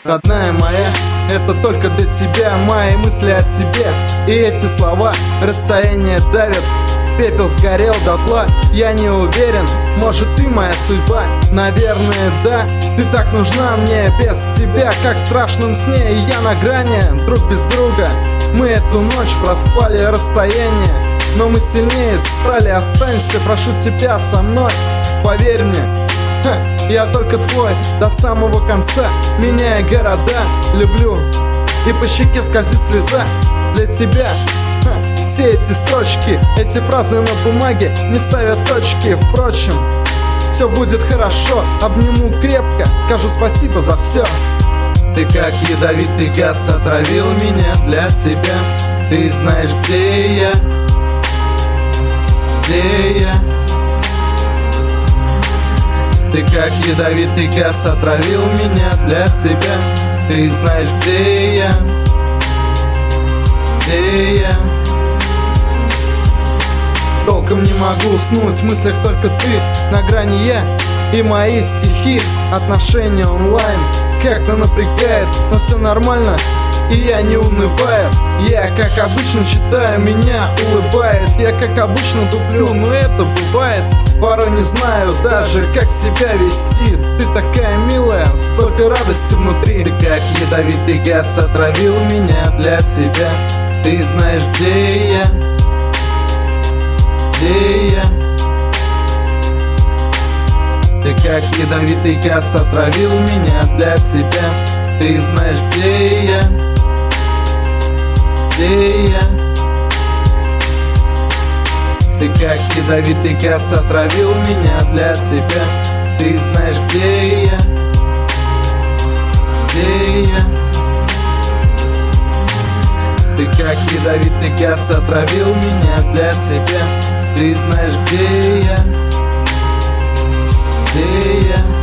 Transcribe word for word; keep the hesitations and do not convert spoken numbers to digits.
Родная моя, это только для тебя, мои мысли о тебе. И эти слова расстояние давят. Пепел сгорел дотла, я не уверен, может ты моя судьба? Наверное, да, ты так нужна мне, без тебя как в страшном сне. И я на грани, друг без друга, мы эту ночь проспали расстояние, но мы сильнее стали, останься, прошу тебя со мной, поверь мне. Ха, я только твой до самого конца, меняя города, люблю, и по щеке скользит слеза для тебя. Ха, все эти строчки, эти фразы на бумаге не ставят точки. Впрочем, все будет хорошо, обниму крепко, скажу спасибо за все. Ты как ядовитый газ отравил меня для себя. Ты знаешь, где я, где я. Ты как ядовитый газ отравил меня для себя. Ты знаешь, где я, где я. Толком не могу уснуть, в мыслях только ты, на грани я и мои стихи. Отношения онлайн как-то напрягает, но все нормально, и я не унываю. Я как обычно читаю, меня улыбает. Я как обычно туплю, но это бывает. Порой не знаю даже, как себя вести. Ты такая милая, столько радости внутри. Ты как ядовитый газ отравил меня для тебя. Ты знаешь, где я, где я. Ты как ядовитый газ отравил меня для тебя. Ты знаешь, где я, где я. Ты как ядовитый газ отравил меня для себя. Ты знаешь, где я, где я. Ты как ядовитый газ отравил меня для тебя. Ты знаешь, где я, где я.